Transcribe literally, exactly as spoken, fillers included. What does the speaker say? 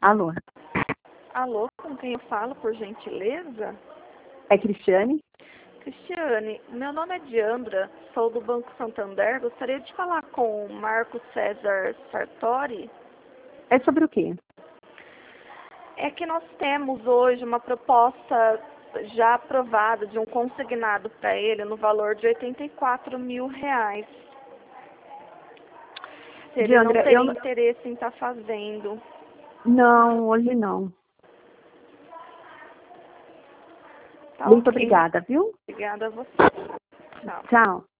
Alô, Alô, com quem eu falo, por gentileza? é Cristiane? Cristiane, meu nome é Diandra, sou do Banco Santander. Gostaria de falar com o Marco César Sartori. É sobre o quê? É que nós temos hoje uma proposta já aprovada de um consignado para ele no valor de oitenta e quatro mil reais. Se ele não Diandra, teria eu... interesse em estar fazendo. Não, hoje não. Tá Muito ok. obrigada, viu? Obrigada a você. Tchau. Tchau.